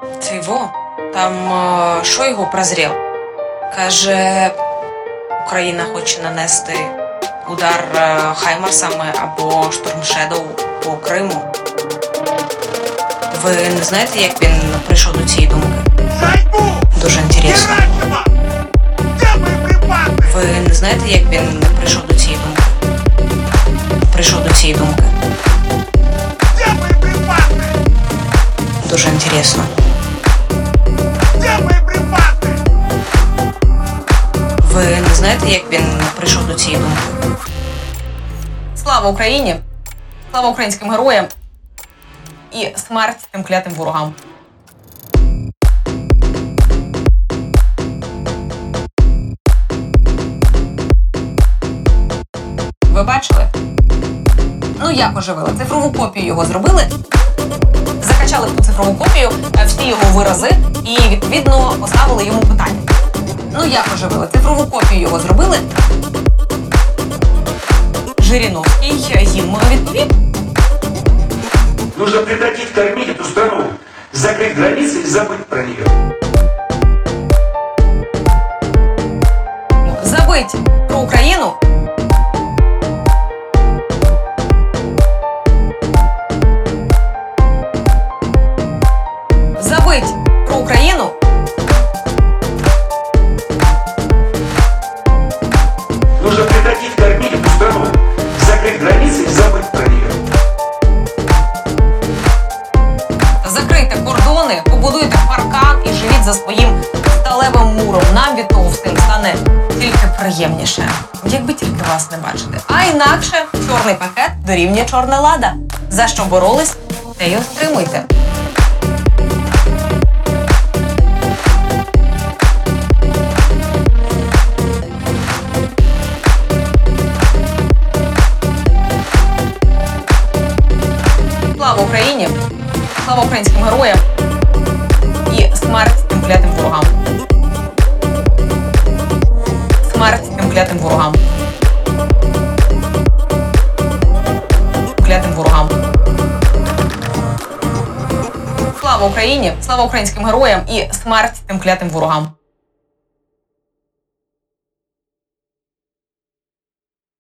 Це його? Там Шойгу прозрів. Каже, Україна хоче нанести удар Хаймарсами або Штормшедоу по Криму. Ви не знаєте, як він прийшов до цієї думки? Дуже інтересно. Ви не знаєте, як він прийшов до цієї думки? Дуже інтересно. Ви не знаєте, як він прийшов до цієї думки? Слава Україні! Слава українським героям! І смерть тим клятим ворогам! Ви бачили? Ну як оживили? Цифрову копію його зробили, закачали в ту цифрову копію всі його вирази і, відповідно, поставили йому питання. Ну як оживили? Цифрову копію його зробили. Жириновський їм відповів. Нужно прекратить кормить эту страну, закрыть границы и забыть про нее. Забыть про Україну. Забыть про Україну. Нужно прекратить кормить эту страну, закрыть границы и забыть про нее. Закрийте кордони, побудуйте паркан і живіть за своїм сталевим муром. Нам від того всім стане тільки приємніше. Якби тільки вас не бачити. А інакше чорний пакет дорівнює чорна лада. За що боролись, те й отримуйте. Слава Україні! Слава українським героям! І смерть тим клятим ворогам! Смерть тим клятим ворогам! Клятим ворогам! Слава Україні! Слава українським героям! І смерть тим клятим ворогам!